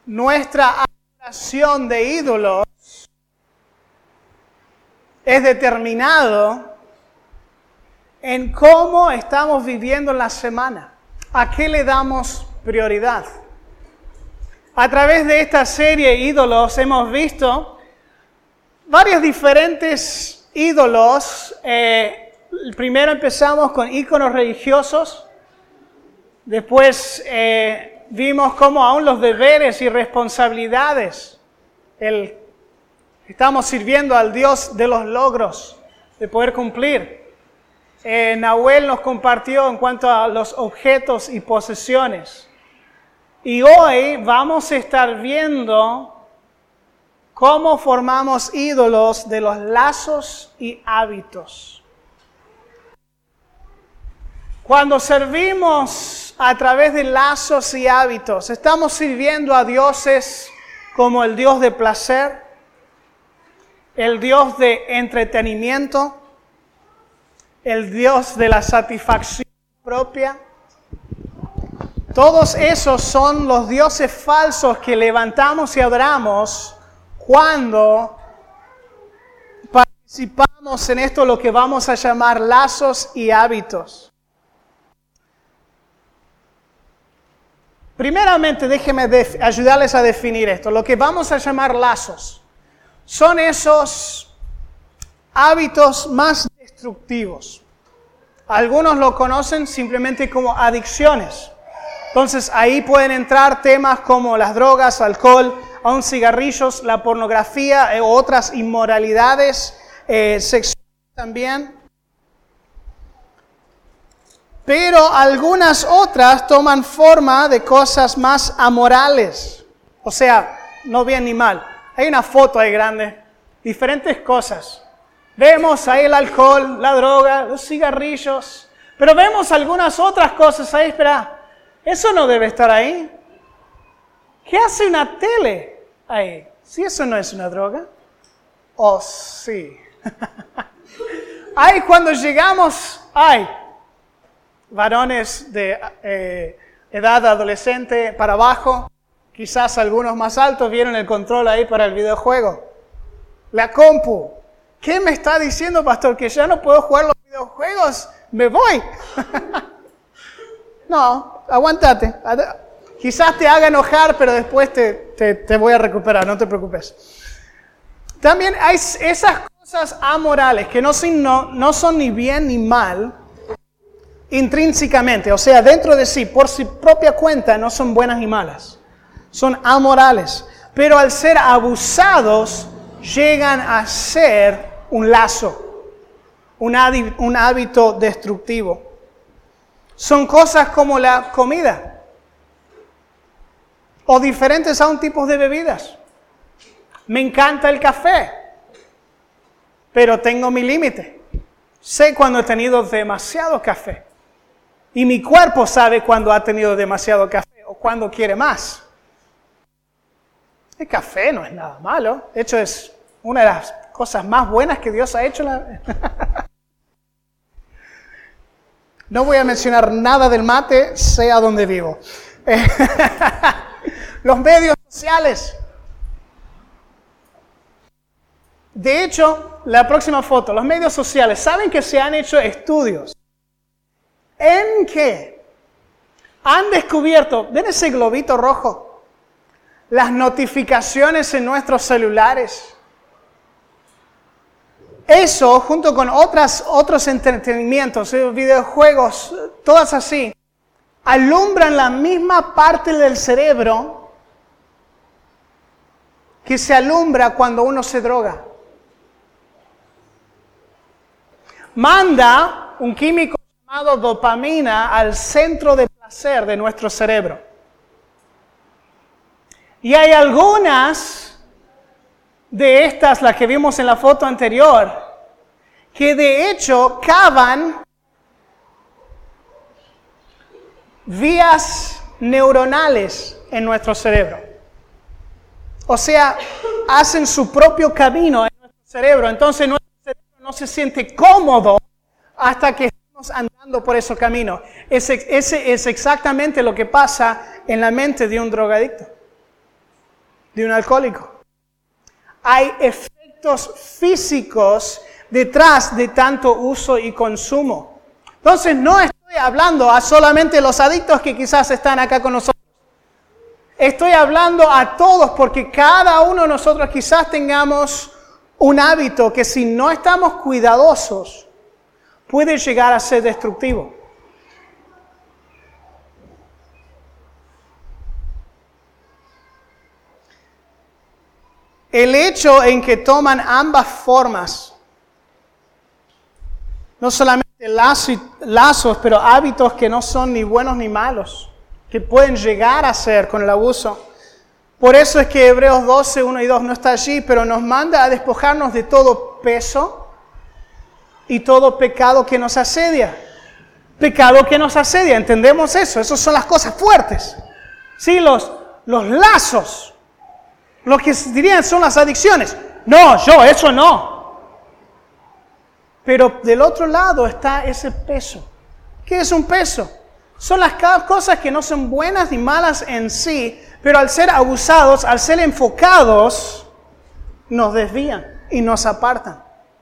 nuestra adoración de ídolos es determinado en cómo estamos viviendo la semana. ¿A qué le damos prioridad? A través de esta serie Ídolos hemos visto varios diferentes ídolos. Primero empezamos con íconos religiosos. Después vimos cómo aún los deberes y responsabilidades, estamos sirviendo al Dios de los logros, de poder cumplir. Nahuel nos compartió en cuanto a los objetos y posesiones. Y hoy vamos a estar viendo cómo formamos ídolos de los lazos y hábitos. Cuando servimos a través de lazos y hábitos, estamos sirviendo a dioses como el Dios de placer, el Dios de entretenimiento, el Dios de la satisfacción propia. Todos esos son los dioses falsos que levantamos y adoramos cuando participamos en esto, lo que vamos a llamar lazos y hábitos. Primeramente, déjenme ayudarles a definir esto. Lo que vamos a llamar lazos son esos hábitos más destructivos. Algunos lo conocen simplemente como adicciones. Entonces, ahí pueden entrar temas como las drogas, alcohol, aún cigarrillos, la pornografía o otras inmoralidades sexuales también. Pero algunas otras toman forma de cosas más amorales. O sea, no bien ni mal. Hay una foto ahí grande. Diferentes cosas. Vemos ahí el alcohol, la droga, los cigarrillos. Pero vemos algunas otras cosas ahí. Espera, eso no debe estar ahí. ¿Qué hace una tele ahí? Si eso no es una droga. Oh, sí. Ay, cuando llegamos, varones de edad adolescente para abajo, quizás algunos más altos, vieron el control ahí para el videojuego. La compu. ¿Qué me está diciendo, pastor? ¿Que ya no puedo jugar los videojuegos? ¡Me voy! No, aguántate. Quizás te haga enojar, pero después te voy a recuperar, no te preocupes. También hay esas cosas amorales que no son ni bien ni mal, intrínsecamente, o sea, dentro de sí, por su propia cuenta, no son buenas ni malas. Son amorales. Pero al ser abusados, llegan a ser un lazo, un hábito destructivo. Son cosas como la comida o diferentes aún tipos de bebidas. Me encanta el café, pero tengo mi límite. Sé cuando he tenido demasiado café. Y mi cuerpo sabe cuando ha tenido demasiado café o cuando quiere más. El café no es nada malo. De hecho, es una de las cosas más buenas que Dios ha hecho. No voy a mencionar nada del mate, sé a dónde vivo. Los medios sociales. De hecho, la próxima foto, los medios sociales. ¿Saben que se han hecho estudios en que han descubierto, ven ese globito rojo, las notificaciones en nuestros celulares? Eso, junto con otros entretenimientos, videojuegos, todas así, alumbran la misma parte del cerebro que se alumbra cuando uno se droga. Manda un químico llamado dopamina al centro de placer de nuestro cerebro. Y hay algunas de estas, las que vimos en la foto anterior, que de hecho cavan vías neuronales en nuestro cerebro. O sea, hacen su propio camino en nuestro cerebro. Entonces nuestro cerebro no se siente cómodo hasta que estamos andando por ese camino. Ese es exactamente lo que pasa en la mente de un drogadicto. de un alcohólico. Hay efectos físicos detrás de tanto uso y consumo. Entonces no estoy hablando a solamente los adictos que quizás están acá con nosotros. Estoy hablando a todos porque cada uno de nosotros quizás tengamos un hábito que si no estamos cuidadosos puede llegar a ser destructivo. El hecho en que toman ambas formas, no solamente lazos, pero hábitos que no son ni buenos ni malos, que pueden llegar a ser con el abuso. Por eso es que Hebreos 12, 1 y 2 no está allí, pero nos manda a despojarnos de todo peso y todo pecado que nos asedia. Pecado que nos asedia, ¿entendemos eso? Esas son las cosas fuertes. Sí, los lazos. Lo que dirían son las adicciones. No, eso no. Pero del otro lado está ese peso. ¿Qué es un peso? Son las cosas que no son buenas ni malas en sí, pero al ser abusados, al ser enfocados, nos desvían y nos apartan.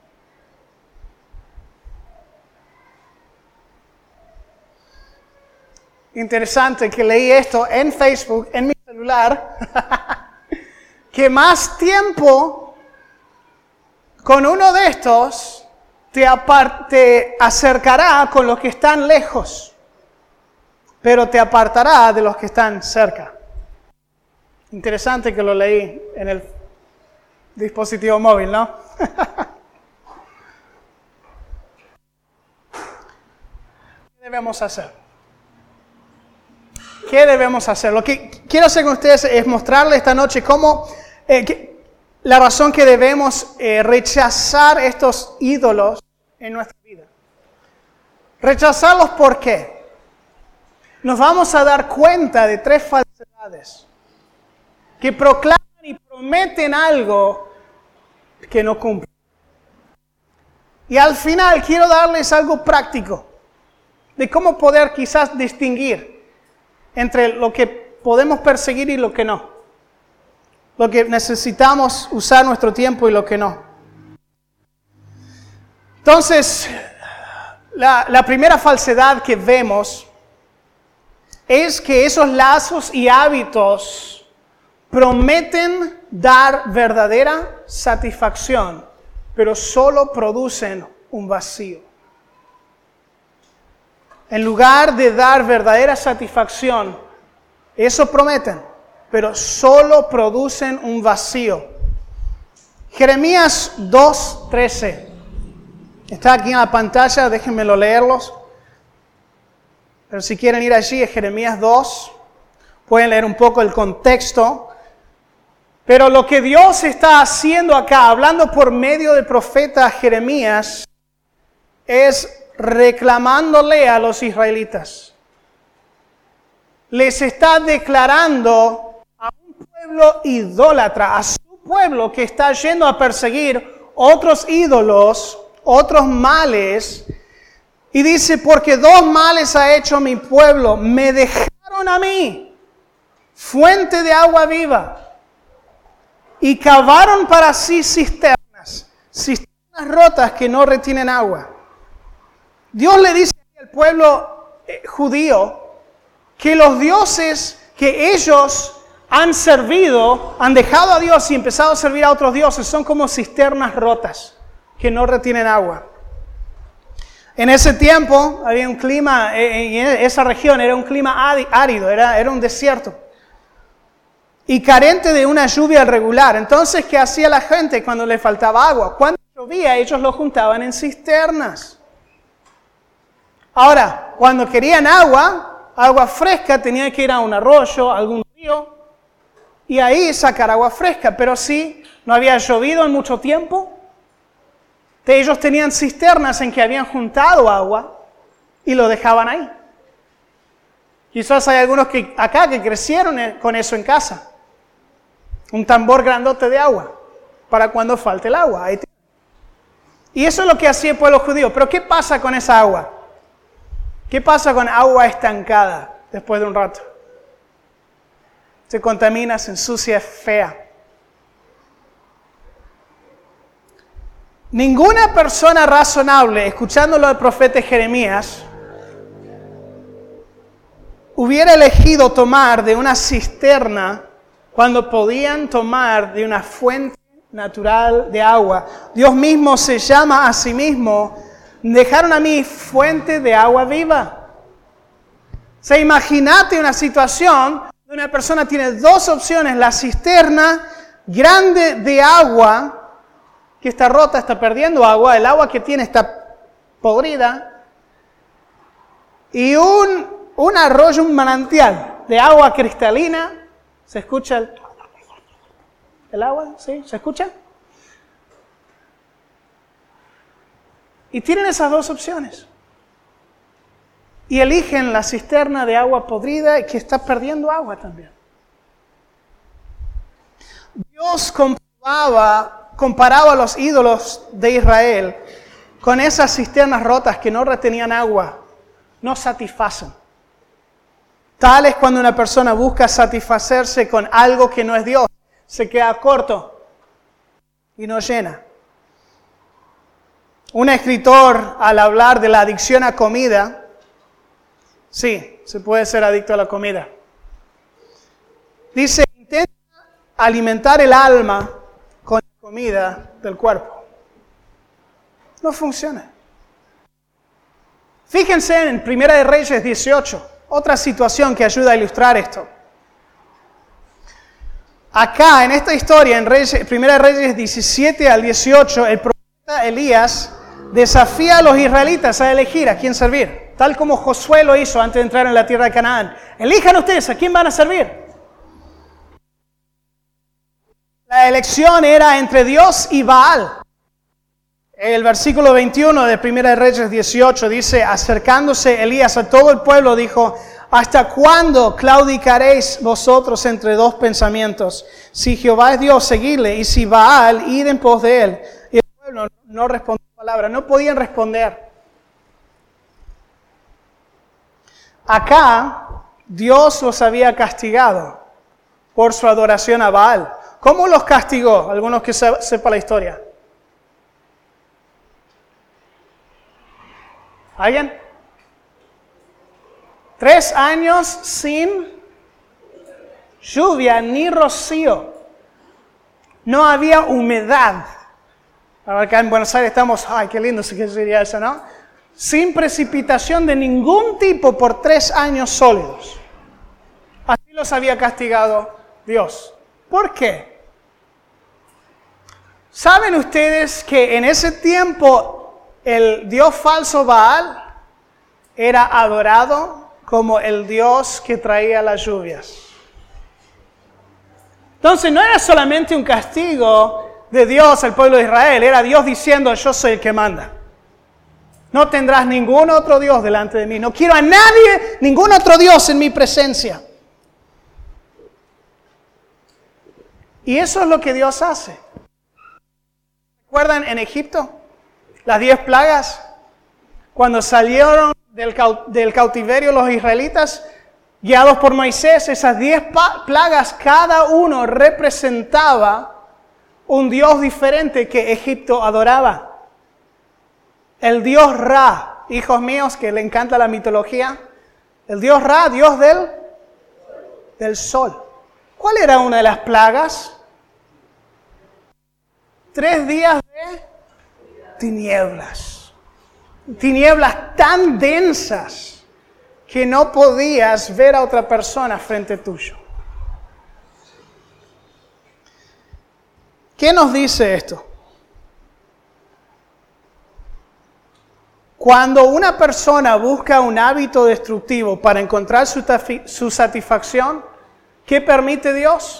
Interesante que leí esto en Facebook, en mi celular, que más tiempo con uno de estos te acercará con los que están lejos, pero te apartará de los que están cerca. Interesante que lo leí en el dispositivo móvil, ¿no? ¿Qué debemos hacer? ¿Qué debemos hacer? Lo que quiero hacer con ustedes es mostrarles esta noche cómo la razón que debemos rechazar estos ídolos en nuestra vida. Rechazarlos, ¿por qué? Nos vamos a dar cuenta de 3 falsedades que proclaman y prometen algo que no cumplen. Y al final quiero darles algo práctico de cómo poder quizás distinguir entre lo que podemos perseguir y lo que no. Lo que necesitamos usar nuestro tiempo y lo que no. Entonces, la primera falsedad que vemos es que esos lazos y hábitos prometen dar verdadera satisfacción, pero solo producen un vacío. En lugar de dar verdadera satisfacción, eso prometen, pero solo producen un vacío. Jeremías 2:13. Está aquí en la pantalla, déjenmelo leerlos. Pero si quieren ir allí, es Jeremías 2. Pueden leer un poco el contexto. Pero lo que Dios está haciendo acá, hablando por medio del profeta Jeremías, es reclamándole a los israelitas. Les está declarando a un pueblo idólatra, a su pueblo que está yendo a perseguir otros ídolos, otros males, y dice, porque 2 males ha hecho mi pueblo, me dejaron a mí, fuente de agua viva, y cavaron para sí cisternas rotas que no retienen agua. Dios le dice al pueblo judío que los dioses que ellos han servido, han dejado a Dios y empezado a servir a otros dioses, son como cisternas rotas que no retienen agua. En ese tiempo había un clima, en esa región era un clima árido, era un desierto. Y carente de una lluvia regular. Entonces, ¿qué hacía la gente cuando le faltaba agua? Cuando llovía, ellos lo juntaban en cisternas. Ahora, cuando querían agua fresca, tenían que ir a un arroyo, a algún río, y ahí sacar agua fresca. Pero si no había llovido en mucho tiempo, ellos tenían cisternas en que habían juntado agua y lo dejaban ahí. Quizás hay algunos acá que crecieron con eso en casa. Un tambor grandote de agua para cuando falte el agua. Y eso es lo que hacía el pueblo judío. Pero ¿qué pasa con esa agua? ¿Qué pasa con agua estancada después de un rato? Se contamina, se ensucia, es fea. Ninguna persona razonable, escuchándolo del profeta Jeremías, hubiera elegido tomar de una cisterna cuando podían tomar de una fuente natural de agua. Dios mismo se llama a sí mismo, dejaron a mí fuente de agua viva. O sea, imagínate una situación donde una persona tiene dos opciones: la cisterna grande de agua, que está rota, está perdiendo agua, el agua que tiene está podrida, y un arroyo, un manantial de agua cristalina. ¿Se escucha el agua? ¿Sí? ¿Se escucha? Y tienen esas dos opciones. Y eligen la cisterna de agua podrida y que está perdiendo agua también. Dios comparaba a los ídolos de Israel con esas cisternas rotas que no retenían agua, no satisfacen. Tal es cuando una persona busca satisfacerse con algo que no es Dios, se queda corto y no llena. Un escritor, al hablar de la adicción a comida, sí, se puede ser adicto a la comida, dice: intenta alimentar el alma con la comida del cuerpo. No funciona. Fíjense en 1 de Reyes 18, otra situación que ayuda a ilustrar esto. Acá, en esta historia, en 1 de Reyes 17 al 18, el profeta Elías desafía a los israelitas a elegir a quién servir, tal como Josué lo hizo antes de entrar en la tierra de Canaán. Elijan ustedes a quién van a servir. La elección era entre Dios y Baal. El versículo 21 de 1 de Reyes 18 dice: acercándose Elías a todo el pueblo, dijo: ¿hasta cuándo claudicaréis vosotros entre dos pensamientos? Si Jehová es Dios, seguidle, y si Baal, id en pos de él. Y el pueblo no respondió palabra, no podían responder. Acá Dios los había castigado por su adoración a Baal. ¿Cómo los castigó? Algunos que sepan la historia. ¿Alguien? 3 años sin lluvia ni rocío. No había humedad. Acá en Buenos Aires estamos, ay, qué lindo sería eso, ¿no? Sin precipitación de ningún tipo por 3 años sólidos. Así los había castigado Dios. ¿Por qué? ¿Saben ustedes que en ese tiempo el dios falso Baal era adorado como el dios que traía las lluvias? Entonces no era solamente un castigo de Dios al pueblo de Israel, era Dios diciendo: yo soy el que manda. No tendrás ningún otro Dios delante de mí. No quiero a nadie, ningún otro Dios en mi presencia. Y eso es lo que Dios hace. ¿Recuerdan en Egipto? Las 10 plagas. Cuando salieron del cautiverio los israelitas, guiados por Moisés, esas 10 plagas, cada uno representaba un Dios diferente que Egipto adoraba. El Dios Ra, hijos míos, que le encanta la mitología. El Dios Ra, Dios del sol. ¿Cuál era una de las plagas? 3 días de tinieblas. Tinieblas tan densas que no podías ver a otra persona frente tuyo. ¿Qué nos dice esto? Cuando una persona busca un hábito destructivo para encontrar su satisfacción, ¿qué permite Dios?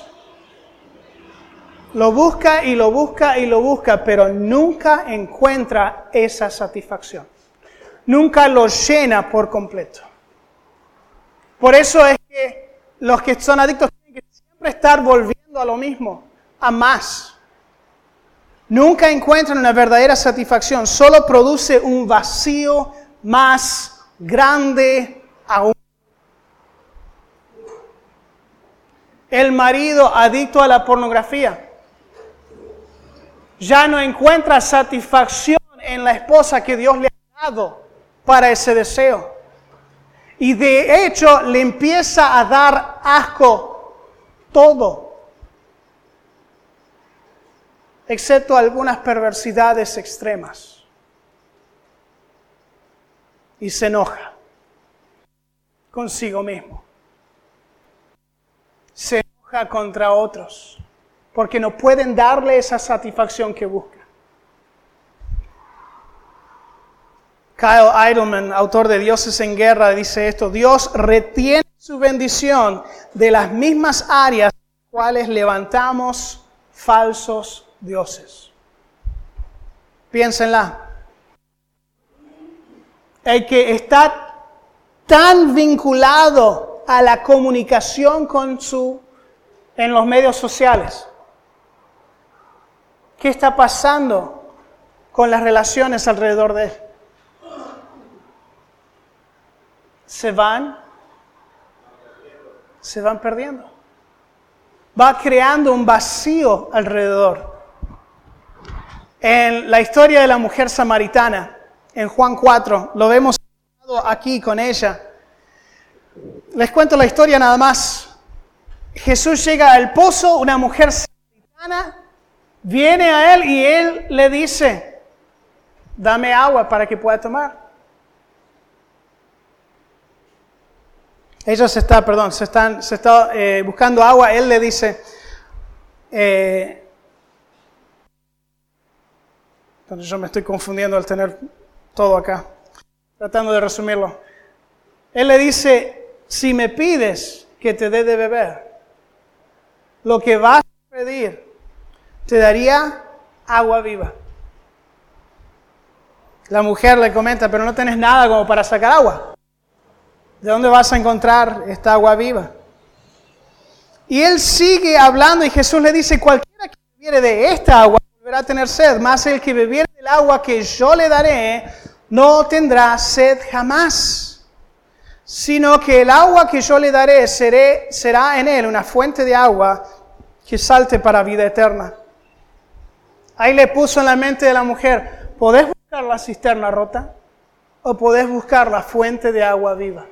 Lo busca y lo busca y lo busca, pero nunca encuentra esa satisfacción. Nunca lo llena por completo. Por eso es que los que son adictos tienen que siempre estar volviendo a lo mismo, a más. Nunca encuentran una verdadera satisfacción, solo produce un vacío más grande aún. El marido adicto a la pornografía. ya no encuentra satisfacción en la esposa que Dios le ha dado para ese deseo. Y de hecho le empieza a dar asco todo, excepto algunas perversidades extremas. Y se enoja consigo mismo. Se enoja contra otros, porque no pueden darle esa satisfacción que busca. Kyle Idleman, autor de Dioses en Guerra, dice esto: Dios retiene su bendición de las mismas áreas en las cuales levantamos falsos dioses. Piénsenla. El que está tan vinculado a la comunicación en los medios sociales. ¿Qué está pasando con las relaciones alrededor de él? Se van perdiendo. Va creando un vacío alrededor. En la historia de la mujer samaritana, en Juan 4, lo vemos aquí con ella. Les cuento la historia nada más. Jesús llega al pozo, una mujer samaritana viene a él y él le dice: dame agua para que pueda tomar. Ella se está buscando agua. Él le dice, entonces yo me estoy confundiendo al tener todo acá, tratando de resumirlo. Él le dice: si me pides que te dé de beber, lo que vas a pedir te daría agua viva. La mujer le comenta: pero no tenés nada como para sacar agua. ¿De dónde vas a encontrar esta agua viva? Y él sigue hablando y Jesús le dice: cualquiera que bebiere de esta agua volverá a tener sed, mas el que bebiere del agua que yo le daré no tendrá sed jamás, sino que el agua que yo le daré será en él una fuente de agua que salte para vida eterna. Ahí le puso en la mente de la mujer: ¿podés buscar la cisterna rota o podés buscar la fuente de agua viva?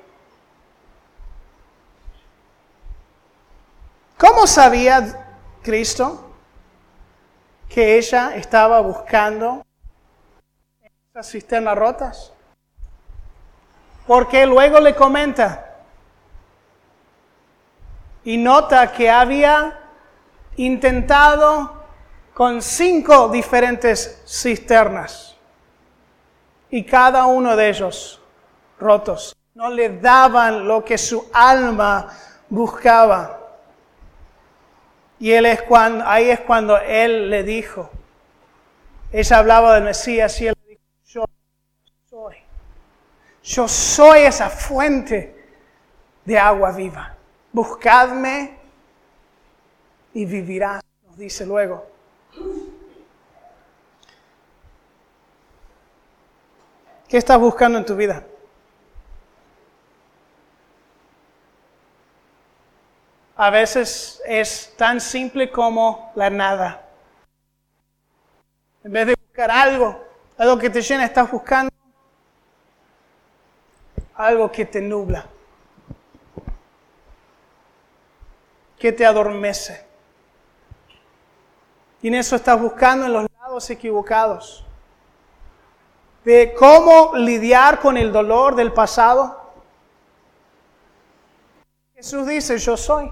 ¿Cómo sabía Cristo que ella estaba buscando esas cisternas rotas? Porque luego le comenta y nota que había intentado con 5 diferentes cisternas y cada uno de ellos rotos. No le daban lo que su alma buscaba. Y ahí es cuando él le dijo, ella hablaba del Mesías y él le dijo: yo soy esa fuente de agua viva. Buscadme y vivirás, nos dice luego. ¿Qué estás buscando en tu vida? A veces es tan simple como la nada. En vez de buscar algo que te llena, estás buscando algo que te nubla, que te adormece. Y en eso estás buscando en los lados equivocados. De cómo lidiar con el dolor del pasado. Jesús dice: yo soy.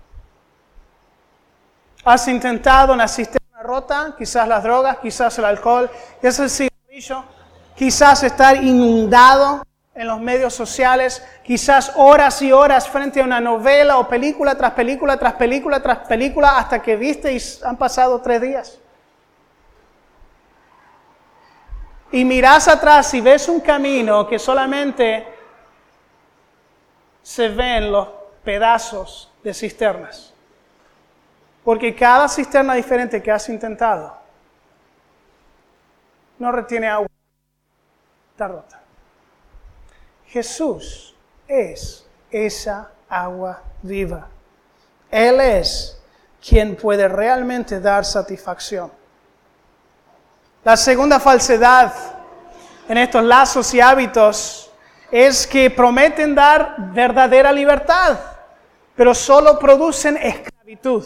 Has intentado una cisterna rota, quizás las drogas, quizás el alcohol, quizás el cigarrillo, quizás estar inundado en los medios sociales, quizás horas y horas frente a una novela o película tras película, tras película, tras película, hasta que viste y han pasado 3 días. Y mirás atrás y ves un camino que solamente se ven los pedazos de cisternas. Porque cada cisterna diferente que has intentado no retiene agua, está rota. Jesús es esa agua viva. Él es quien puede realmente dar satisfacción. La segunda falsedad en estos lazos y hábitos es que prometen dar verdadera libertad, pero solo producen esclavitud.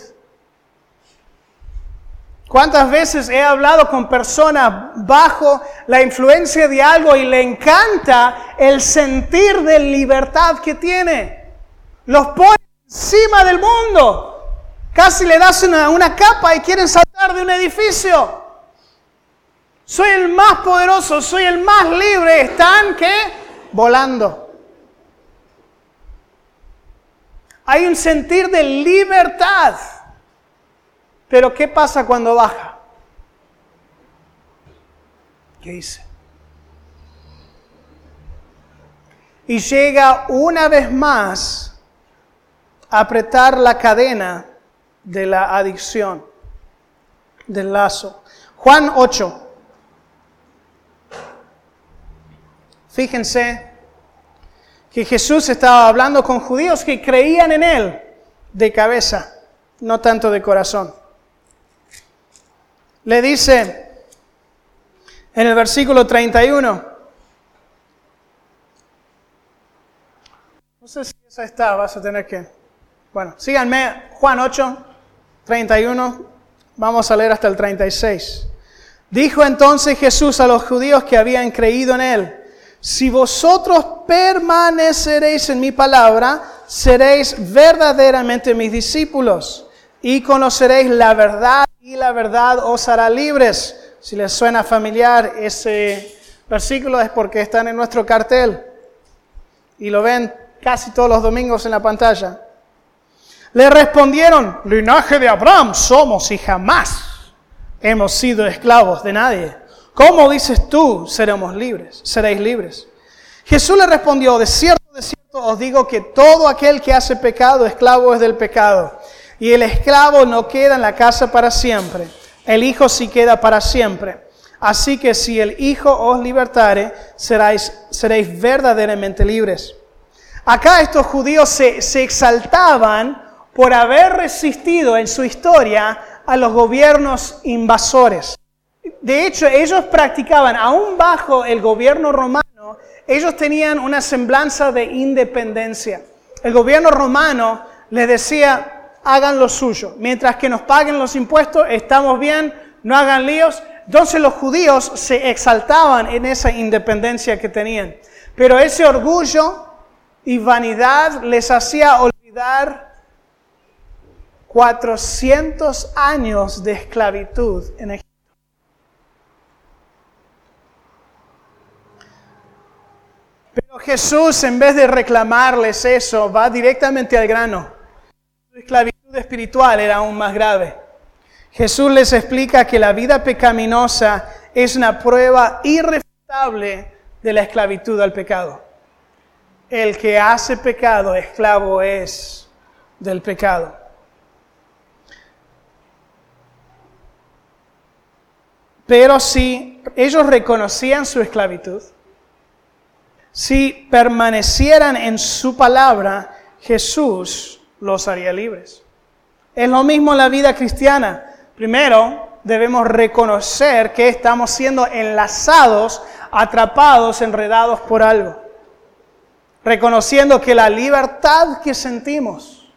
¿Cuántas veces he hablado con personas bajo la influencia de algo y le encanta el sentir de libertad que tiene? Los pone encima del mundo. Casi le das una capa y quieren saltar de un edificio. Soy el más poderoso, soy el más libre. Están, ¿qué? Volando. Hay un sentir de libertad. Pero ¿qué pasa cuando baja? ¿Qué dice? Y llega una vez más a apretar la cadena de la adicción, del lazo. Juan 8. Fíjense que Jesús estaba hablando con judíos que creían en Él de cabeza, no tanto de corazón. Le dice en el versículo 31. No sé si esa está, vas a tener que... Bueno, síganme, Juan 8, 31. Vamos a leer hasta el 36. Dijo entonces Jesús a los judíos que habían creído en Él: si vosotros permaneceréis en mi palabra, seréis verdaderamente mis discípulos y conoceréis la verdad, y la verdad os hará libres. Si les suena familiar ese versículo es porque están en nuestro cartel y lo ven casi todos los domingos en la pantalla. Le respondieron: linaje de Abraham somos y jamás hemos sido esclavos de nadie. ¿Cómo dices tú, seréis libres? Jesús le respondió: de cierto os digo que todo aquel que hace pecado, esclavo es del pecado. Y el esclavo no queda en la casa para siempre, el Hijo sí queda para siempre. Así que si el Hijo os libertare, seréis verdaderamente libres. Acá estos judíos se exaltaban por haber resistido en su historia a los gobiernos invasores. De hecho, ellos practicaban, aún bajo el gobierno romano, ellos tenían una semblanza de independencia. El gobierno romano les decía: hagan lo suyo. Mientras que nos paguen los impuestos, estamos bien, no hagan líos. Entonces los judíos se exaltaban en esa independencia que tenían. Pero ese orgullo y vanidad les hacía olvidar 400 años de esclavitud en Egipto. Pero Jesús, en vez de reclamarles eso, va directamente al grano. Su esclavitud espiritual era aún más grave. Jesús les explica que la vida pecaminosa es una prueba irrefutable de la esclavitud al pecado. El que hace pecado, esclavo es del pecado. Pero si ellos reconocían su esclavitud, si permanecieran en su palabra, Jesús los haría libres. Es lo mismo en la vida cristiana. Primero, debemos reconocer que estamos siendo enlazados, atrapados, enredados por algo. Reconociendo que la libertad que sentimos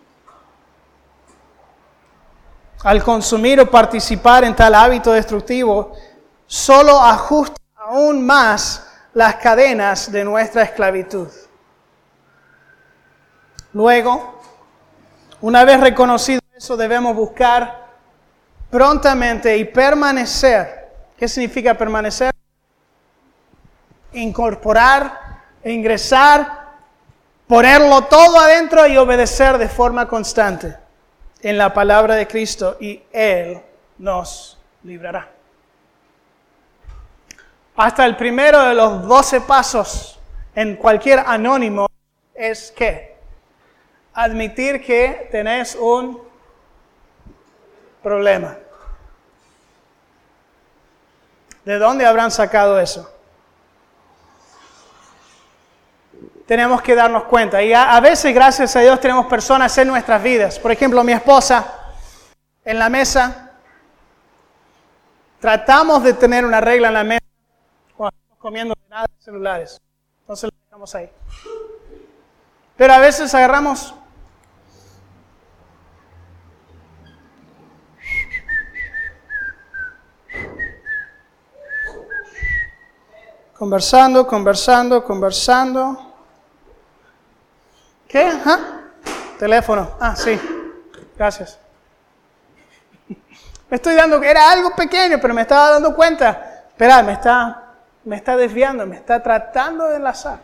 al consumir o participar en tal hábito destructivo solo ajusta aún más las cadenas de nuestra esclavitud. Luego, una vez reconocido eso, debemos buscar prontamente y permanecer. ¿Qué significa permanecer? Incorporar, ingresar, ponerlo todo adentro y obedecer de forma constante en la palabra de Cristo, y Él nos librará. Hasta el primero de los 12 pasos en cualquier anónimo es ¿qué? Admitir que tenés un problema. ¿De dónde habrán sacado eso? Tenemos que darnos cuenta. Y a veces, gracias a Dios, tenemos personas en nuestras vidas. Por ejemplo, mi esposa, en la mesa, Tratamos de tener una regla en la mesa cuando estamos comiendo de nada de celulares. Entonces lo dejamos ahí. Pero a veces agarramos conversando. ¿Qué? ¿Ah? Teléfono. Ah, sí. Gracias. Me estoy dando, era algo pequeño, pero me estaba dando cuenta. Espera, me está desviando, me está tratando de enlazar.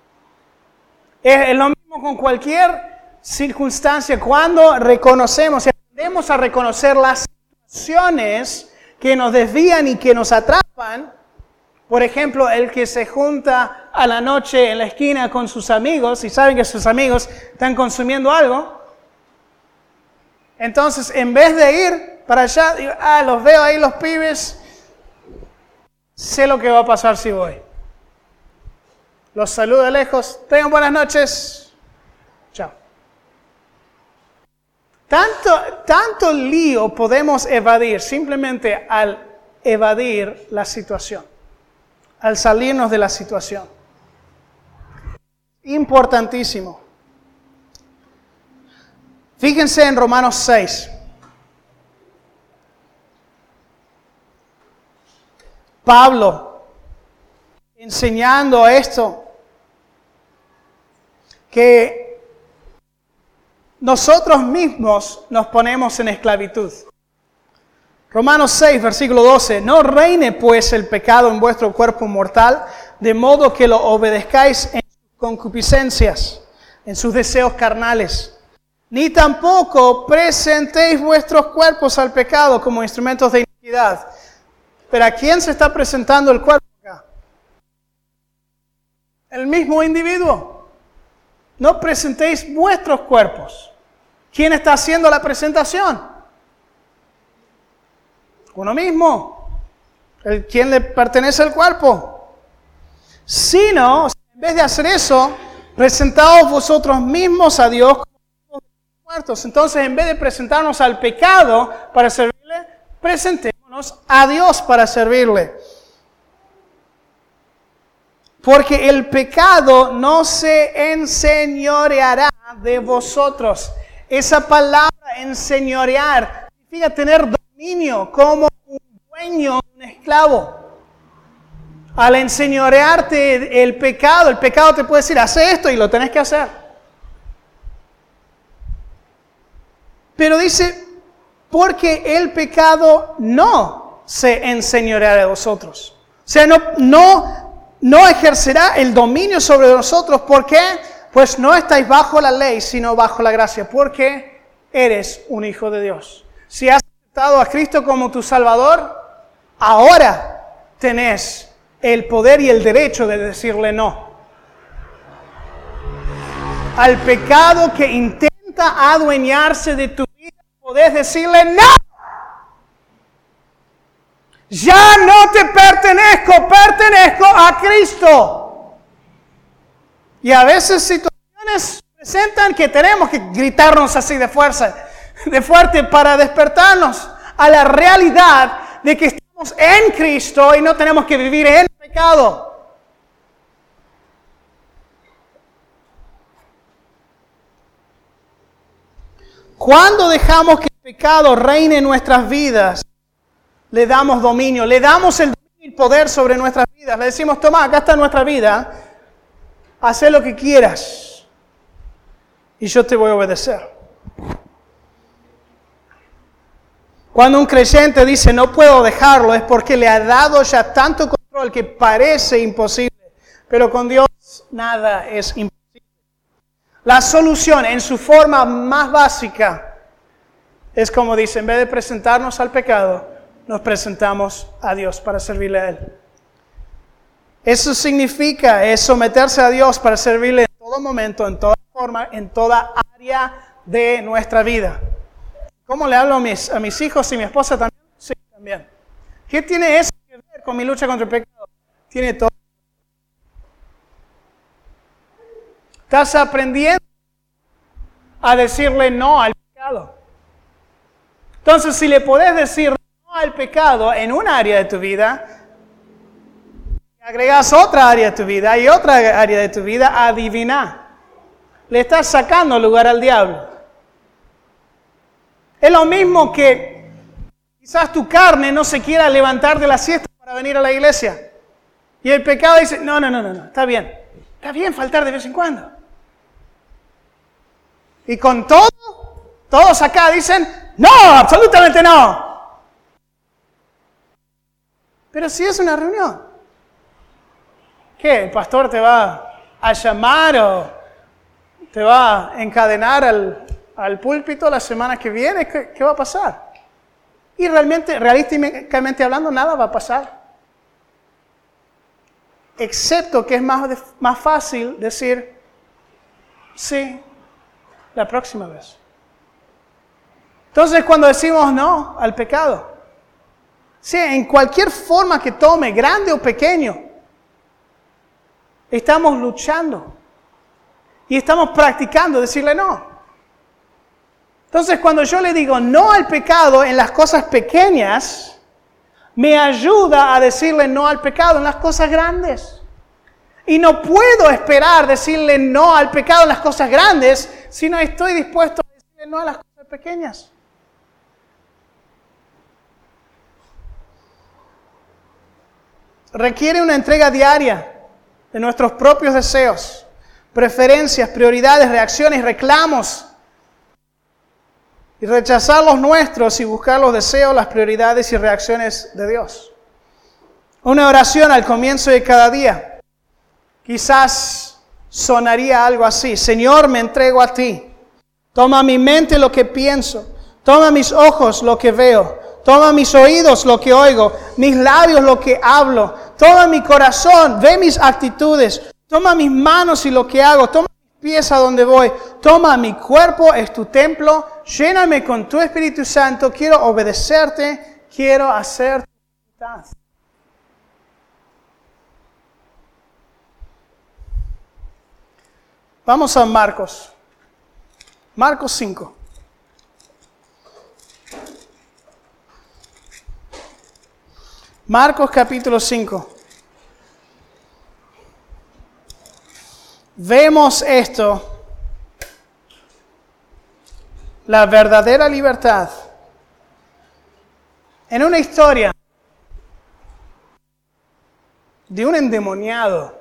Es lo mismo con cualquier circunstancia. Cuando reconocemos y aprendemos a reconocer las situaciones que nos desvían y que nos atrapan, por ejemplo, el que se junta a la noche en la esquina con sus amigos y saben que sus amigos están consumiendo algo. Entonces, en vez de ir para allá, digo, los veo ahí los pibes, sé lo que va a pasar si voy. Los saludo de lejos, tengan buenas noches, chao. Tanto lío podemos evadir simplemente al evadir la situación. Al salirnos de la situación. Importantísimo. Fíjense en Romanos 6. Pablo, enseñando esto, que nosotros mismos nos ponemos en esclavitud. Romanos 6, versículo 12. No reine pues el pecado en vuestro cuerpo mortal, de modo que lo obedezcáis en sus concupiscencias, en sus deseos carnales. Ni tampoco presentéis vuestros cuerpos al pecado como instrumentos de iniquidad. ¿Pero a quién se está presentando el cuerpo acá? El mismo individuo. No presentéis vuestros cuerpos. ¿Quién está haciendo la presentación? Uno mismo, quien le pertenece al cuerpo. Sino, en vez de hacer eso, presentaos vosotros mismos a Dios como muertos. Entonces, en vez de presentarnos al pecado para servirle, presentémonos a Dios para servirle. Porque el pecado no se enseñoreará de vosotros. Esa palabra enseñorear significa tener dominio como un dueño, un esclavo. Al enseñorearte el pecado te puede decir, haz esto y lo tenés que hacer. Pero dice, porque el pecado no se enseñoreará de vosotros. O sea, no ejercerá el dominio sobre nosotros. ¿Por qué? Pues no estáis bajo la ley, sino bajo la gracia. Porque eres un hijo de Dios. Si has aceptado a Cristo como tu Salvador, ahora tenés el poder y el derecho de decirle no. Al pecado que intenta adueñarse de tu vida, podés decirle no. Ya no te pertenezco a Cristo. Y a veces situaciones presentan que tenemos que gritarnos así de fuerte para despertarnos a la realidad de que estamos en Cristo y no tenemos que vivir en pecado. Cuando dejamos que el pecado reine en nuestras vidas, le damos dominio, le damos el poder sobre nuestras vidas. Le decimos, toma, acá está nuestra vida, haz lo que quieras y yo te voy a obedecer. Cuando un creyente dice no puedo dejarlo, es porque le ha dado ya tanto control que parece imposible, pero con Dios nada es imposible. La solución en su forma más básica es como dice, en vez de presentarnos al pecado, nos presentamos a Dios para servirle a Él. Eso significa someterse a Dios para servirle en todo momento, en toda forma, en toda área de nuestra vida. ¿Cómo le hablo a mis hijos y mi esposa también? Sí, también. ¿Qué tiene eso que ver con mi lucha contra el pecado? Tiene todo. Estás aprendiendo a decirle no al pecado. Entonces, si le podés decir no al pecado en una área de tu vida, agregas otra área de tu vida y otra área de tu vida, adivina. Le estás sacando lugar al diablo. Es lo mismo que quizás tu carne no se quiera levantar de la siesta para venir a la iglesia. Y el pecado dice, no, está bien. Está bien faltar de vez en cuando. Y con todo, todos acá dicen, no, absolutamente no. Pero si es una reunión, ¿qué? ¿El pastor te va a llamar o te va a encadenar al púlpito la semana que viene? ¿Qué va a pasar? Y realísticamente hablando, nada va a pasar. Excepto que es más fácil decir, sí, la próxima vez. Entonces, cuando decimos no al pecado, sí, en cualquier forma que tome, grande o pequeño, estamos luchando y estamos practicando decirle no. Entonces, cuando yo le digo no al pecado en las cosas pequeñas, me ayuda a decirle no al pecado en las cosas grandes. Y no puedo esperar decirle no al pecado en las cosas grandes si no estoy dispuesto a decirle no a las cosas pequeñas. Requiere una entrega diaria de nuestros propios deseos, preferencias, prioridades, reacciones, reclamos. Y rechazar los nuestros y buscar los deseos, las prioridades y reacciones de Dios. Una oración al comienzo de cada día. Quizás sonaría algo así. Señor, me entrego a ti. Toma mi mente lo que pienso. Toma mis ojos lo que veo. Toma mis oídos lo que oigo. Mis labios lo que hablo. Toma mi corazón, ve mis actitudes. Toma mis manos y lo que hago. Toma pies a donde voy. Toma mi cuerpo, es tu templo. Lléname con tu Espíritu Santo. Quiero obedecerte. Quiero hacer tu voluntad. Vamos a Marcos. Marcos 5. Marcos capítulo 5. Vemos esto, la verdadera libertad, en una historia de un endemoniado.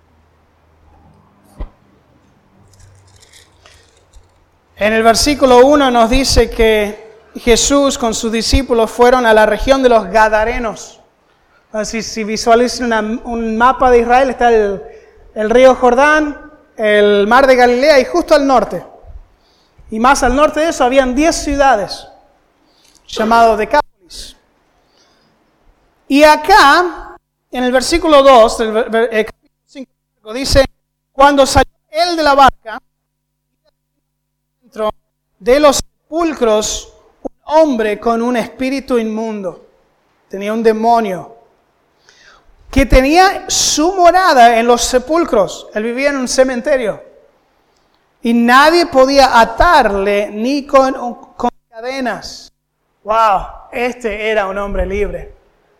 En el versículo 1 nos dice que Jesús con sus discípulos fueron a la región de los Gadarenos. Si visualizan un mapa de Israel, está el río Jordán, el mar de Galilea y justo al norte. Y más al norte de eso habían 10 ciudades llamadas Decápolis. Y acá, en el versículo 2, el capítulo 5, dice, cuando salió él de la barca, dentro de los sepulcros, un hombre con un espíritu inmundo, tenía un demonio, que tenía su morada en los sepulcros. Él vivía en un cementerio. Y nadie podía atarle ni con cadenas. ¡Wow! Este era un hombre libre.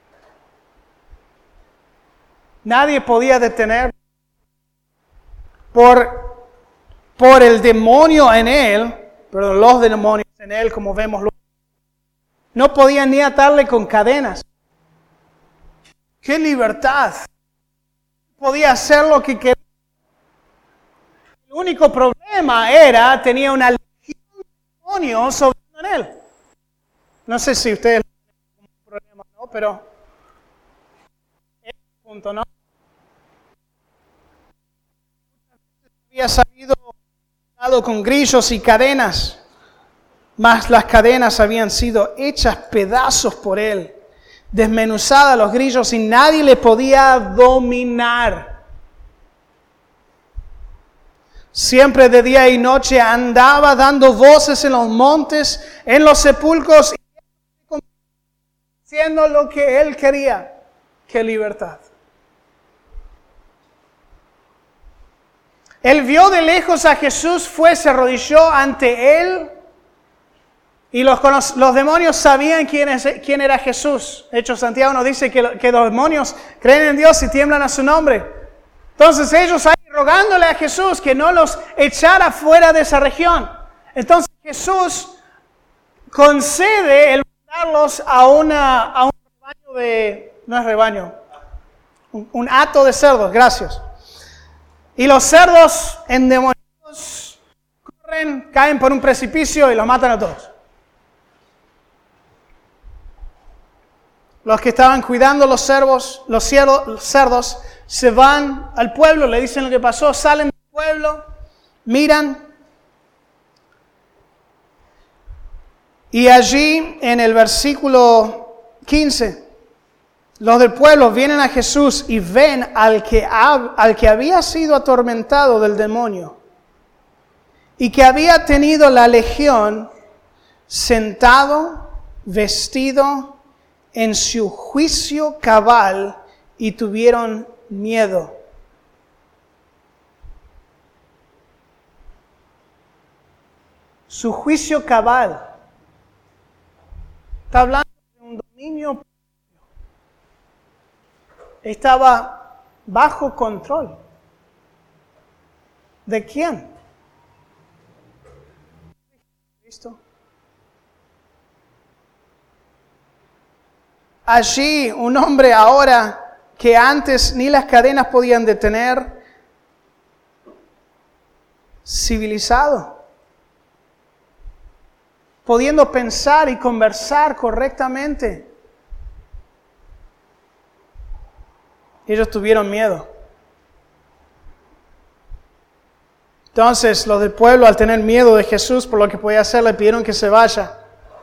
Nadie podía detener por el demonio en él, perdón, los demonios en él, como vemos. No podían ni atarle con cadenas. ¡Qué libertad! Podía hacer lo que quería. El único problema era, tenía una legión de demonios sobre él. No sé si ustedes tienen un problema, ¿no? Pero es un punto, ¿no? Había salido con grillos y cadenas, mas las cadenas habían sido hechas pedazos por él. Desmenuzada los grillos y nadie le podía dominar. Siempre de día y noche andaba dando voces en los montes, en los sepulcros, haciendo lo que él quería. ¡Qué libertad! Él vio de lejos a Jesús, se arrodilló ante él Y los demonios sabían quién era Jesús. De hecho, Santiago nos dice que los demonios creen en Dios y tiemblan a su nombre. Entonces ellos ahí rogándole a Jesús que no los echara fuera de esa región. Entonces Jesús concede el mandarlos a un rebaño no es rebaño, un hato de cerdos, gracias. Y los cerdos endemoniados corren, caen por un precipicio y los matan a todos. Los que estaban cuidando los cerdos se van al pueblo, le dicen lo que pasó, salen del pueblo, miran. Y allí en el versículo 15, los del pueblo vienen a Jesús y ven al que había sido atormentado del demonio y que había tenido la legión sentado, vestido, en su juicio cabal, y tuvieron miedo. Su juicio cabal. Está hablando de un dominio. Estaba bajo control. ¿De quién? ¿Cristo? Allí un hombre ahora que antes ni las cadenas podían detener, civilizado, pudiendo pensar y conversar correctamente. Ellos tuvieron miedo. Entonces los del pueblo, al tener miedo de Jesús por lo que podía hacer, le pidieron que se vaya.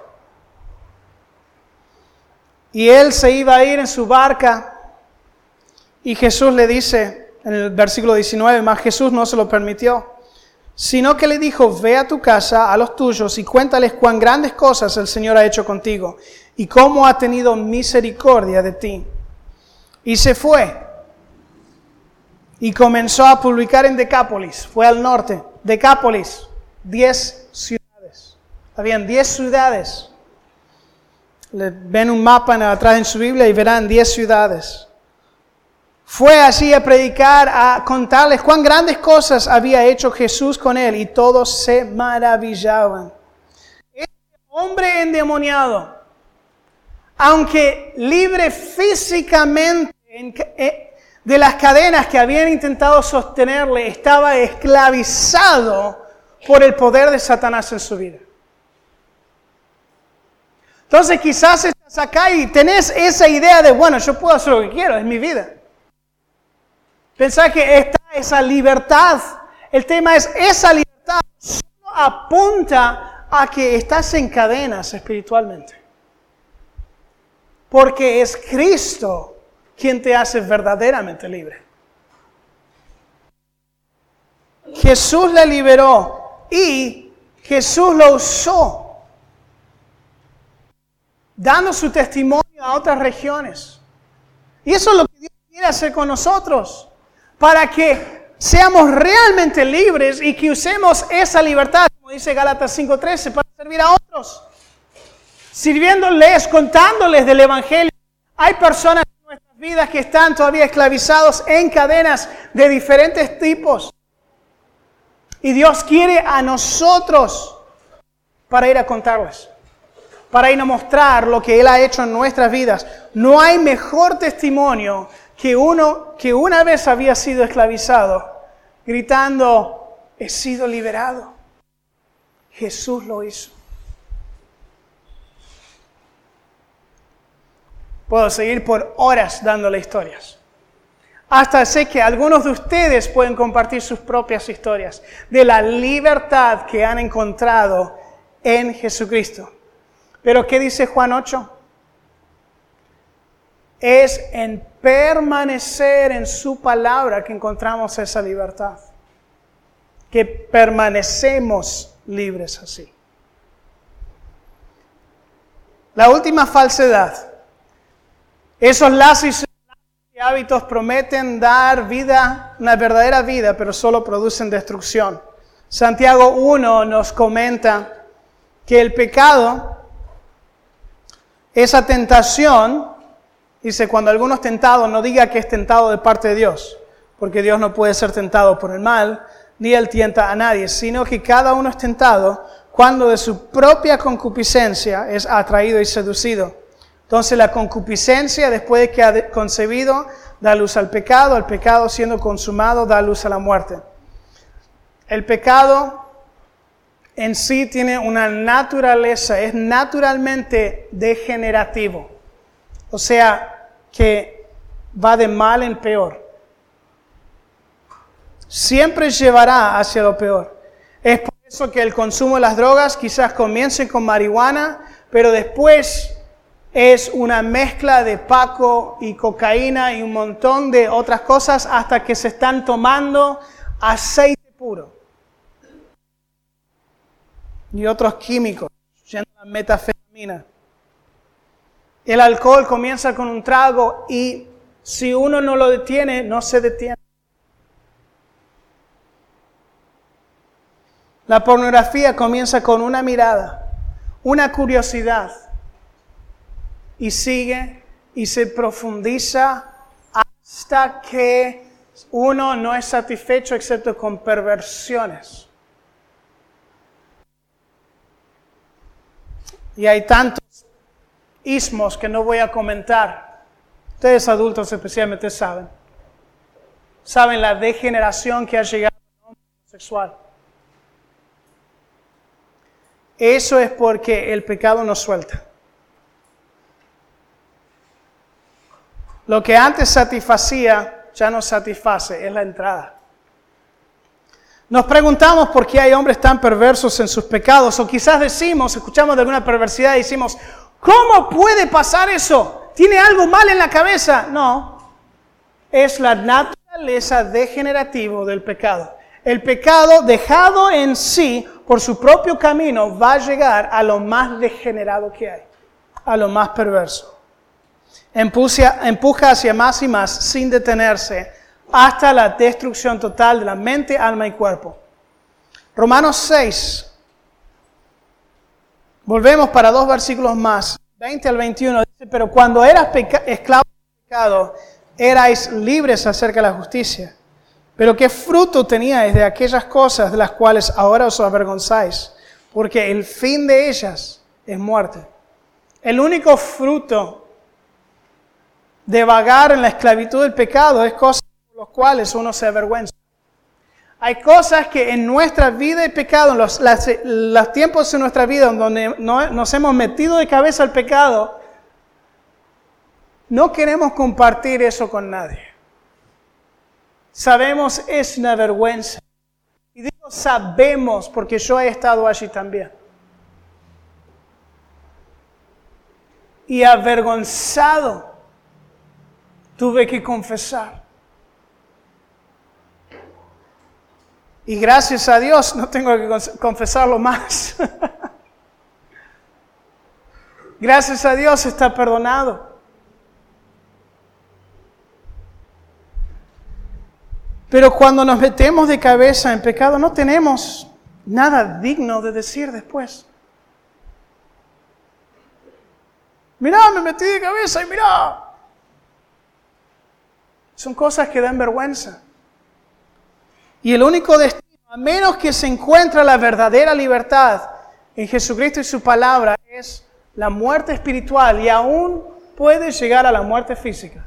Y él se iba a ir en su barca, y Jesús le dice, en el versículo 19, mas Jesús no se lo permitió, sino que le dijo, ve a tu casa, a los tuyos, y cuéntales cuán grandes cosas el Señor ha hecho contigo, y cómo ha tenido misericordia de ti. Y se fue, y comenzó a publicar en Decápolis, fue al norte, Decápolis, 10 ciudades, habían 10 ciudades. Ven un mapa atrás en su Biblia y verán 10 ciudades. Fue así a predicar, a contarles cuán grandes cosas había hecho Jesús con él, y todos se maravillaban. Este hombre endemoniado, aunque libre físicamente de las cadenas que habían intentado sostenerle, estaba esclavizado por el poder de Satanás en su vida. Entonces quizás estás acá y tenés esa idea de, bueno, yo puedo hacer lo que quiero, es mi vida. Pensá que está esa libertad. El tema es, esa libertad solo apunta a que estás en cadenas espiritualmente. Porque es Cristo quien te hace verdaderamente libre. Jesús le liberó y Jesús lo usó, dando su testimonio a otras regiones. Y eso es lo que Dios quiere hacer con nosotros, para que seamos realmente libres y que usemos esa libertad, como dice Gálatas 5:13, para servir a otros. Sirviéndoles, contándoles del Evangelio. Hay personas en nuestras vidas que están todavía esclavizados en cadenas de diferentes tipos. Y Dios quiere a nosotros para ir a contarles, para ir a mostrar lo que Él ha hecho en nuestras vidas. No hay mejor testimonio que uno que una vez había sido esclavizado, gritando, he sido liberado. Jesús lo hizo. Puedo seguir por horas dándole historias. Hasta sé que algunos de ustedes pueden compartir sus propias historias de la libertad que han encontrado en Jesucristo. Pero ¿qué dice Juan 8? Es en permanecer en su palabra que encontramos esa libertad. Que permanecemos libres así. La última falsedad. Esos lazos y hábitos prometen dar vida, una verdadera vida, pero solo producen destrucción. Santiago 1 nos comenta que el pecado, esa tentación, dice, cuando alguno es tentado, no diga que es tentado de parte de Dios, porque Dios no puede ser tentado por el mal, ni Él tienta a nadie, sino que cada uno es tentado cuando de su propia concupiscencia es atraído y seducido. Entonces la concupiscencia, después de que ha concebido, da luz al pecado, el pecado siendo consumado da luz a la muerte. El pecado en sí tiene una naturaleza, es naturalmente degenerativo. O sea, que va de mal en peor. Siempre llevará hacia lo peor. Es por eso que el consumo de las drogas quizás comience con marihuana, pero después es una mezcla de paco y cocaína y un montón de otras cosas hasta que se están tomando aceite puro. Y otros químicos, yendo a la metafetamina. El alcohol comienza con un trago y si uno no lo detiene, no se detiene. La pornografía comienza con una mirada, una curiosidad, y sigue y se profundiza hasta que uno no es satisfecho excepto con perversiones. Y hay tantos ismos que no voy a comentar. Ustedes adultos especialmente saben la degeneración que ha llegado al hombre sexual. Eso es porque el pecado nos suelta. Lo que antes satisfacía ya no satisface, es la entrada. Nos preguntamos por qué hay hombres tan perversos en sus pecados, o quizás escuchamos de alguna perversidad y decimos, ¿cómo puede pasar eso? ¿Tiene algo mal en la cabeza? No, es la naturaleza degenerativa del pecado. El pecado dejado en sí por su propio camino va a llegar a lo más degenerado que hay, a lo más perverso. Empuja hacia más y más sin detenerse hasta la destrucción total de la mente, alma y cuerpo. Romanos 6. Volvemos para 2 versículos más. 20 al 21 dice, pero cuando eras esclavos del pecado, erais libres acerca de la justicia. Pero ¿qué fruto teníais de aquellas cosas de las cuales ahora os avergonzáis? Porque el fin de ellas es muerte. El único fruto de vagar en la esclavitud del pecado es cosas por las cuales uno se avergüenza. Hay cosas que en nuestra vida de pecado, en los tiempos de nuestra vida donde nos hemos metido de cabeza al pecado, no queremos compartir eso con nadie. Sabemos es una vergüenza. Y digo sabemos porque yo he estado allí también. Y avergonzado tuve que confesar. Y gracias a Dios no tengo que confesarlo más. Gracias a Dios está perdonado. Pero cuando nos metemos de cabeza en pecado no tenemos nada digno de decir después. Mirá, me metí de cabeza y mirá. Son cosas que dan vergüenza. Y el único destino, a menos que se encuentre la verdadera libertad en Jesucristo y su palabra, es la muerte espiritual y aún puede llegar a la muerte física.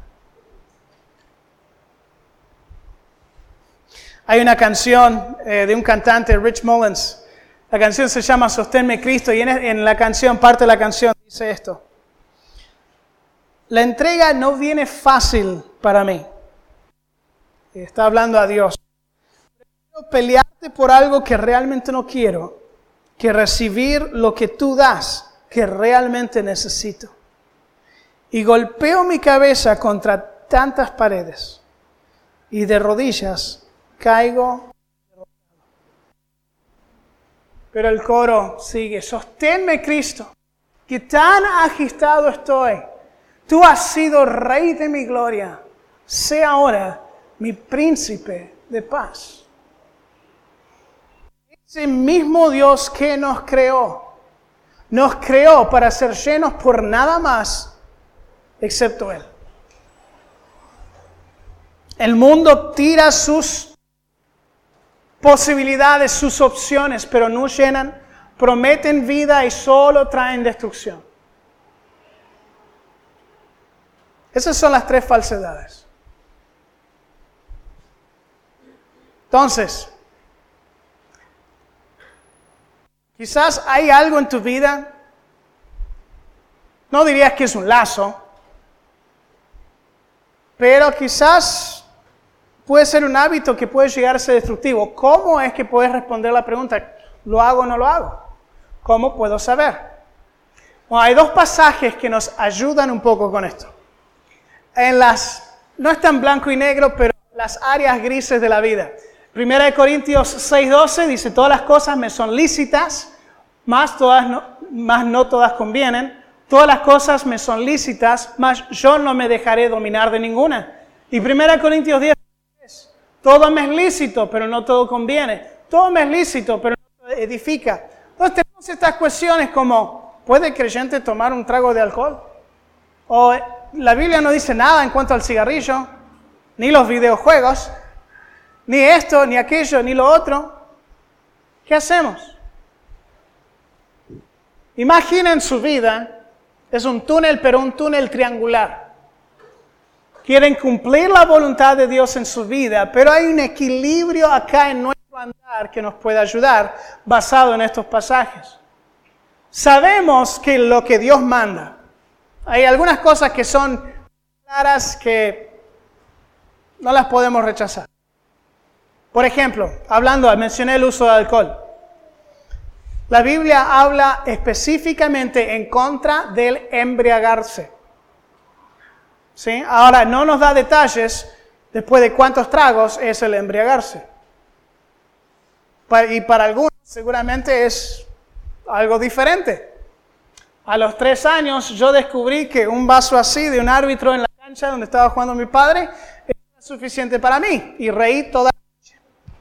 Hay una canción de un cantante, Rich Mullins. La canción se llama Sosténme Cristo y en la canción, parte de la canción dice esto. La entrega no viene fácil para mí. Está hablando a Dios. Quiero pelearte por algo que realmente no quiero, que recibir lo que tú das, que realmente necesito. Y golpeo mi cabeza contra tantas paredes y de rodillas caigo. Pero el coro sigue, sosténme Cristo, que tan agitado estoy. Tú has sido Rey de mi gloria, sé ahora mi príncipe de paz. Ese mismo Dios que nos creó nos creó para ser llenos por nada más excepto Él. El mundo tira sus posibilidades, sus opciones, pero no llenan, prometen vida y solo traen destrucción. Esas son las 3 falsedades. Entonces, quizás hay algo en tu vida, no dirías que es un lazo, pero quizás puede ser un hábito que puede llegar a ser destructivo. ¿Cómo es que puedes responder la pregunta, ¿lo hago o no lo hago? ¿Cómo puedo saber? Bueno, hay 2 pasajes que nos ayudan un poco con esto. No es tan blanco y negro, pero las áreas grises de la vida. 1 Corintios 6:12 dice, todas las cosas me son lícitas, mas no todas convienen. Todas las cosas me son lícitas, mas yo no me dejaré dominar de ninguna. Y 1 Corintios 10, todo me es lícito, pero no todo conviene. Todo me es lícito, pero no todo edifica. Entonces tenemos estas cuestiones como, ¿puede el creyente tomar un trago de alcohol? O la Biblia no dice nada en cuanto al cigarrillo, ni los videojuegos, ni esto, ni aquello, ni lo otro. ¿Qué hacemos? Imaginen su vida, es un túnel, pero un túnel triangular. Quieren cumplir la voluntad de Dios en su vida, pero hay un equilibrio acá en nuestro andar que nos puede ayudar basado en estos pasajes. Sabemos que lo que Dios manda, hay algunas cosas que son claras que no las podemos rechazar. Por ejemplo, mencioné el uso de alcohol. La Biblia habla específicamente en contra del embriagarse. ¿Sí? Ahora, no nos da detalles después de cuántos tragos es el embriagarse. Y para algunos seguramente es algo diferente. A los 3 años yo descubrí que un vaso así de un árbitro en la cancha donde estaba jugando mi padre era suficiente para mí. Y reí toda la noche.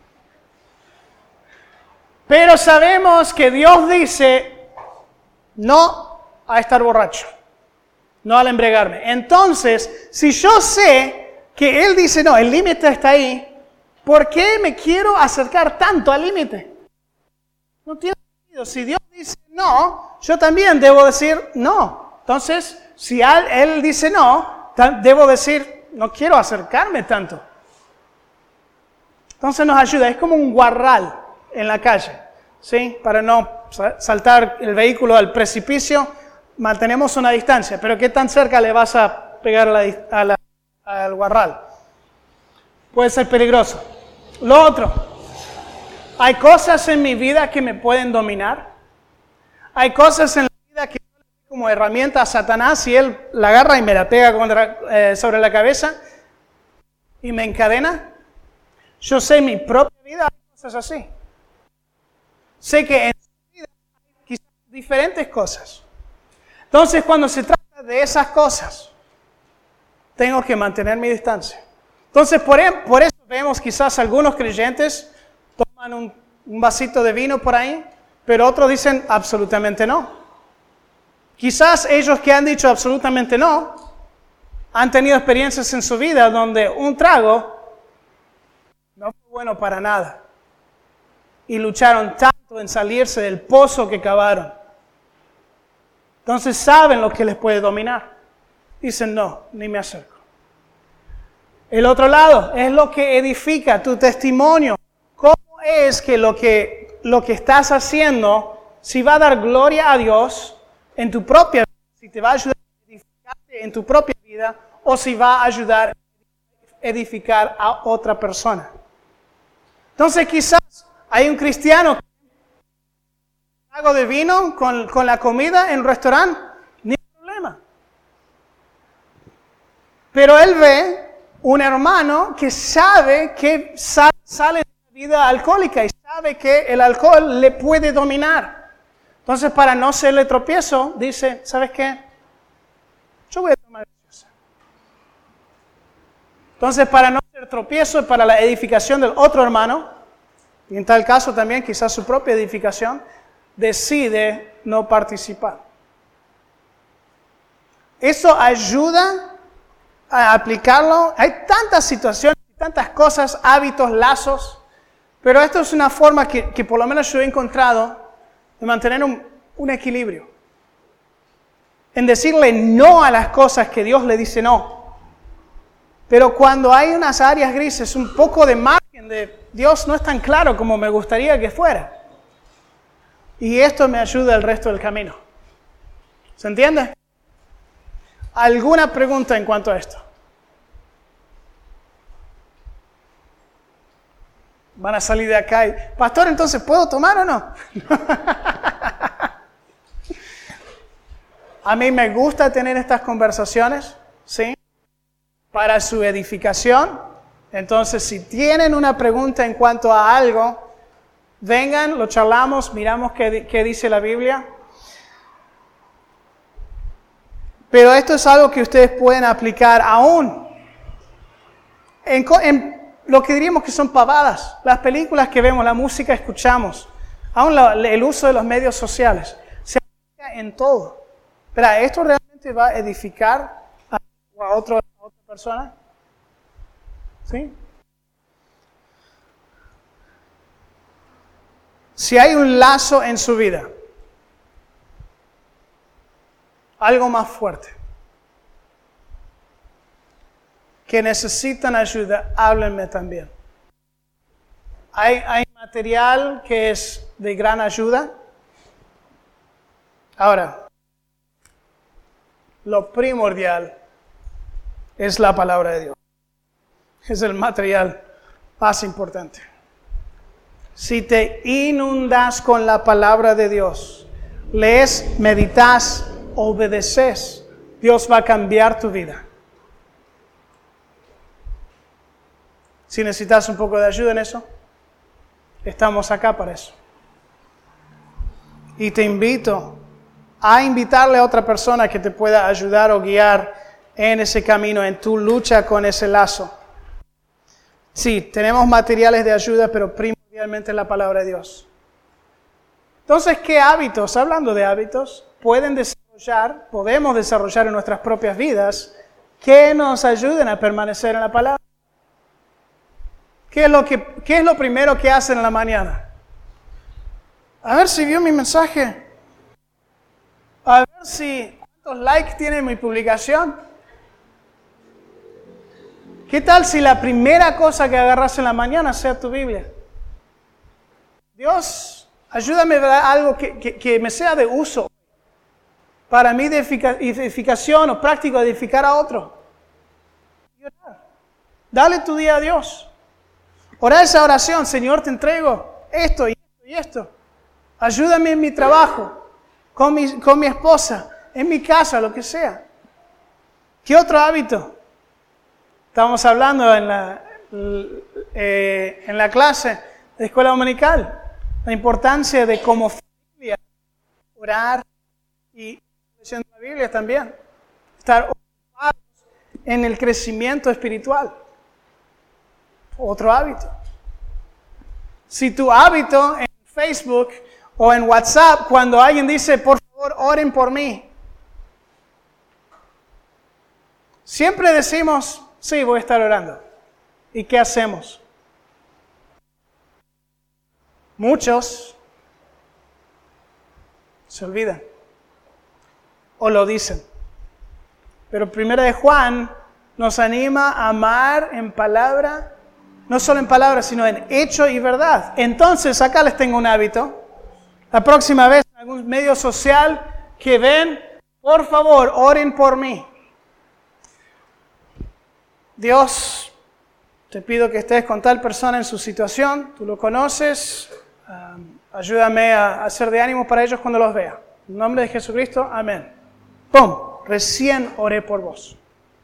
Pero sabemos que Dios dice no a estar borracho, no al embriagarme. Entonces, si yo sé que Él dice no, el límite está ahí, ¿por qué me quiero acercar tanto al límite? No tiene sentido. Si Dios dice no, yo también debo decir no. Entonces, si Él dice no, debo decir no quiero acercarme tanto. Entonces nos ayuda, es como un guarral en la calle, ¿sí? Para no saltar el vehículo al precipicio, mantenemos una distancia, pero ¿qué tan cerca le vas a pegar al guarral? Puede ser peligroso. Lo otro, hay cosas en mi vida que me pueden dominar. Hay cosas en la vida que yo le doy como herramienta a Satanás y él la agarra y me la pega sobre la cabeza y me encadena. Yo sé en mi propia vida hay cosas así. Sé que en su vida hay quizás diferentes cosas. Entonces, cuando se trata de esas cosas, tengo que mantener mi distancia. Entonces, por eso vemos quizás algunos creyentes toman un vasito de vino por ahí, pero otros dicen absolutamente no. Quizás ellos que han dicho absolutamente no, han tenido experiencias en su vida donde un trago no fue bueno para nada. Y lucharon tanto en salirse del pozo que cavaron. Entonces saben lo que les puede dominar. Dicen no, ni me acerco. El otro lado es lo que edifica tu testimonio. ¿Cómo es que lo que estás haciendo, si va a dar gloria a Dios en tu propia vida, si te va a ayudar a edificarte en tu propia vida, o si va a ayudar a edificar a otra persona? Entonces quizás hay un cristiano que trago de vino con la comida en el restaurante, ni problema. Pero él ve un hermano que sabe que sale de la vida alcohólica y sabe que el alcohol le puede dominar. Entonces, para no serle tropiezo, dice, ¿sabes qué? Yo voy a tomar gaseosa. Entonces, para no ser tropiezo, para la edificación del otro hermano, y en tal caso también quizás su propia edificación, decide no participar. Eso ayuda a aplicarlo. Hay tantas situaciones, tantas cosas, hábitos, lazos, pero esto es una forma que por lo menos yo he encontrado de mantener un equilibrio. En decirle no a las cosas que Dios le dice no. Pero cuando hay unas áreas grises, un poco de margen de Dios no es tan claro como me gustaría que fuera. Y esto me ayuda el resto del camino. ¿Se entiende? ¿Alguna pregunta en cuanto a esto? Van a salir de acá y, pastor, entonces, ¿puedo tomar o no? A mí me gusta tener estas conversaciones, ¿sí? Para su edificación. Entonces, si tienen una pregunta en cuanto a algo, vengan, lo charlamos, miramos qué dice la Biblia. Pero esto es algo que ustedes pueden aplicar aún en lo que diríamos que son pavadas, las películas que vemos, la música que escuchamos, aún el uso de los medios sociales. Se aplica en todo. Pero ¿esto realmente va a edificar a otra persona? ¿Sí? Si hay un lazo en su vida, algo más fuerte, que necesitan ayuda, háblenme también. Hay material que es de gran ayuda. Ahora, lo primordial es la palabra de Dios. Es el material más importante. Si te inundas con la palabra de Dios, lees, meditas, obedeces, Dios va a cambiar tu vida. Si necesitas un poco de ayuda en eso, estamos acá para eso. Y te invito a invitarle a otra persona que te pueda ayudar o guiar en ese camino, en tu lucha con ese lazo. Sí, tenemos materiales de ayuda, pero primordialmente la palabra de Dios. Entonces, ¿qué hábitos, hablando de hábitos, podemos desarrollar en nuestras propias vidas que nos ayuden a permanecer en la palabra? ¿Qué es lo primero que hacen en la mañana? A ver si vio mi mensaje. A ver si cuántos likes tiene mi publicación. ¿Qué tal si la primera cosa que agarras en la mañana sea tu Biblia? Dios, ayúdame a ver algo que me sea de uso para mí de edificación o práctico de edificar a otro. Dale tu día a Dios. Ora esa oración, Señor, te entrego esto y esto y esto. Ayúdame en mi trabajo, con mi esposa, en mi casa, lo que sea. ¿Qué otro hábito? Estábamos hablando en la clase de escuela dominical, la importancia de como familia orar y leyendo la Biblia también. Estar ocupados en el crecimiento espiritual. Otro hábito. Si tu hábito en Facebook o en WhatsApp, cuando alguien dice, por favor, oren por mí. Siempre decimos, sí, voy a estar orando. ¿Y qué hacemos? Muchos se olvidan o lo dicen. Pero 1 de Juan nos anima a amar en palabra, no solo en palabra, sino en hecho y verdad. Entonces, acá les tengo un hábito. La próxima vez en algún medio social que ven, por favor, oren por mí. Dios, te pido que estés con tal persona en su situación, tú lo conoces, ayúdame a ser de ánimo para ellos cuando los vea. En nombre de Jesucristo, amén. ¡Pum! Recién oré por vos.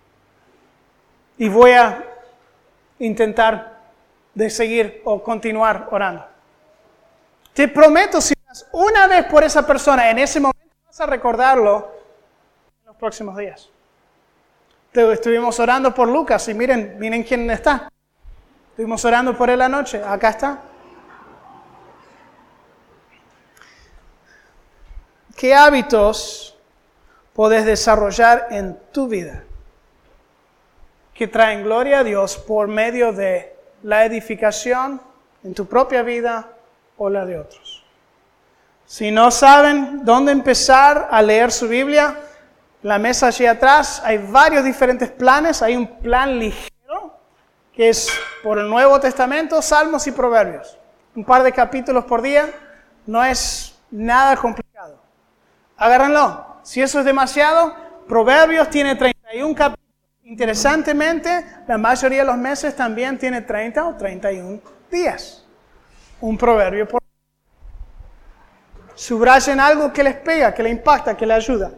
Y voy a intentar de seguir o continuar orando. Te prometo, si oras una vez por esa persona, en ese momento vas a recordarlo en los próximos días. Estuvimos orando por Lucas y miren quién está. Estuvimos orando por él anoche. Acá está. ¿qué hábitos puedes desarrollar en tu vida que traen gloria a Dios por medio de la edificación en tu propia vida o la de otros? Si no saben dónde empezar a leer su Biblia, la mesa allí atrás hay varios diferentes planes. Hay un plan ligero que es por el Nuevo Testamento, Salmos y Proverbios. Un par de capítulos por día, no es nada complicado. Agárrenlo. Si eso es demasiado, Proverbios tiene 31 capítulos. Interesantemente, la mayoría de los meses también tiene 30 o 31 días. Un proverbio por día. Subrayen algo que les pega, que les impacta, que les ayuda.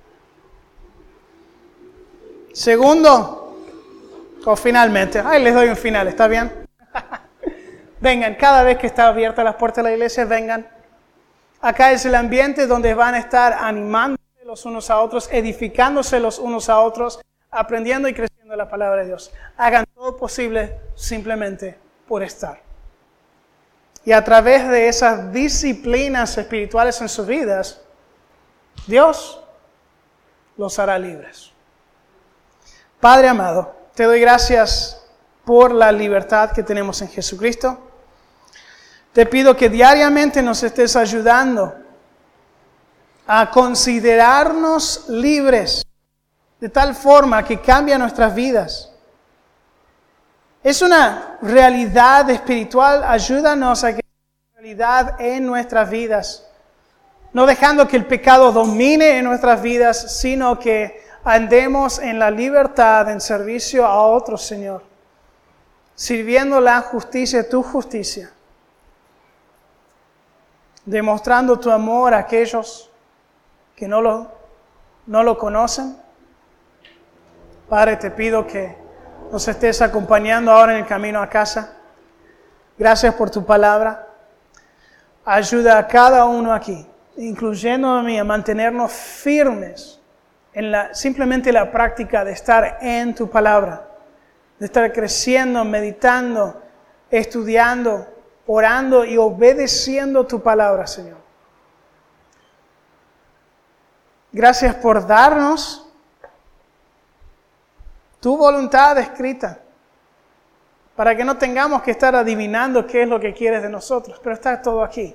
Segundo, o finalmente, les doy un final, ¿está bien? Vengan, cada vez que está abierta las puertas de la iglesia, vengan. Acá es el ambiente donde van a estar animándose los unos a otros, edificándose los unos a otros, aprendiendo y creciendo la palabra de Dios. Hagan todo posible simplemente por estar. Y a través de esas disciplinas espirituales en sus vidas, Dios los hará libres. Padre amado, te doy gracias por la libertad que tenemos en Jesucristo. Te pido que diariamente nos estés ayudando a considerarnos libres de tal forma que cambia nuestras vidas. Es una realidad espiritual. Ayúdanos a que sea realidad en nuestras vidas. No dejando que el pecado domine en nuestras vidas, sino que andemos en la libertad, en servicio a otros, Señor. Sirviendo la justicia, tu justicia. Demostrando tu amor a aquellos que no lo conocen. Padre, te pido que nos estés acompañando ahora en el camino a casa. Gracias por tu palabra. Ayuda a cada uno aquí, incluyendo a mí, a mantenernos firmes en simplemente la práctica de estar en tu palabra, de estar creciendo, meditando, estudiando, orando y obedeciendo tu palabra, Señor. Gracias por darnos tu voluntad escrita, para que no tengamos que estar adivinando qué es lo que quieres de nosotros, pero está todo aquí.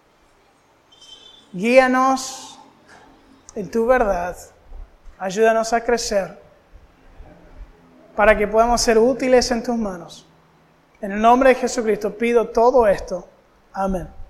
Guíanos en tu verdad, ayúdanos a crecer, para que podamos ser útiles en tus manos. En el nombre de Jesucristo pido todo esto. Amén.